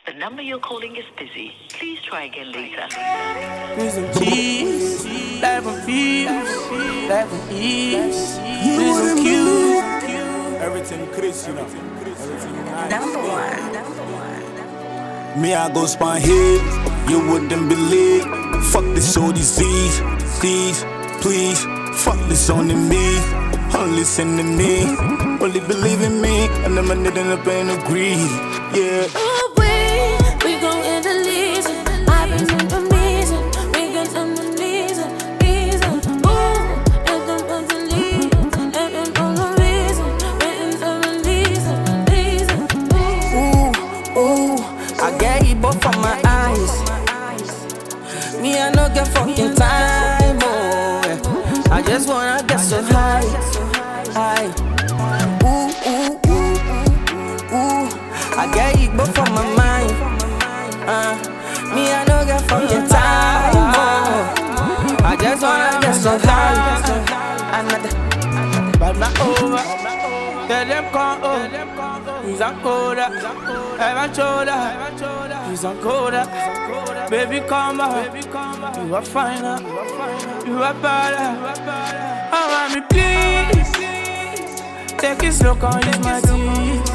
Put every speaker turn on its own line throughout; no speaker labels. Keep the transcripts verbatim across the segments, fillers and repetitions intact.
The number you're calling is busy. Please try again later.
There's some cheese, life on peace, life on ease. There's some cute.
Everything Chris, you know. Everything nice.
Number one. Number one.
Me, I go spine here, you wouldn't believe. Fuck this all disease, please, please. Fuck this only me, only listen to me. Only believe in me, and I'm not in the pain of greed, yeah.
Oh, we, we gon' end the leasing. I've been in the reason. We got some reason, reason. Ooh, and them on the lead. And them on the reason. Waiting for a reason, reason.
Ooh, ooh, I get it both from my eyes. Me, I no get fucking time, oh yeah. I just wanna get so high, high. Ooh, ooh, ooh, ooh, ooh. I get it both from my mind. Uh, me, I no get fucking time, oh. I just wanna get so high. Another, but not over. Tell them come over. He's on coda. Heaven shoulder. He's on coda. Baby, come back. You are finer. You are better. Oh, mommy, please. Take it slow, can't use my teeth.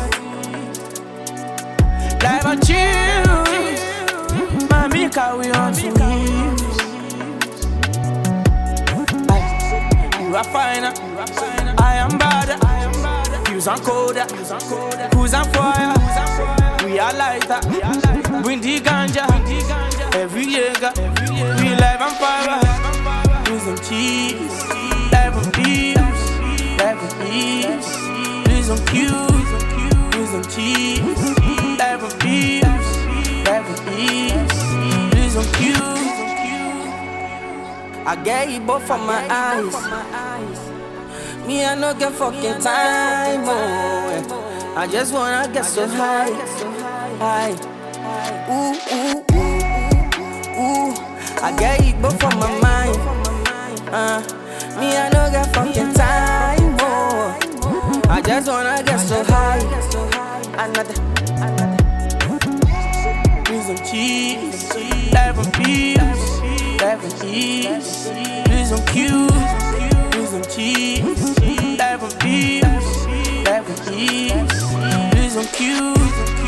Life on chill. Mommy, carry on to me. You are finer. I am better. Who's on coda? Who's on fire? We are lighter. Bring the ganja. Every year, we live on fire. Who's on cheese? Life on peace. Life on peace. Who's on cute? Who's on cheese? Life on peace. Life on peace. Who's on cute? I get it both from my eyes. Me, I no get fucking time, oh yeah. I just wanna get so high, high. Ooh, ooh, ooh, ooh. I get it both from my mind. Uh, me, I no get fucking time, oh. I just wanna get so high. Another, another. Need some cheese, life on peace, life on ease. Need some cute, need some cheese. Life on peace, life on ease. Need some cute.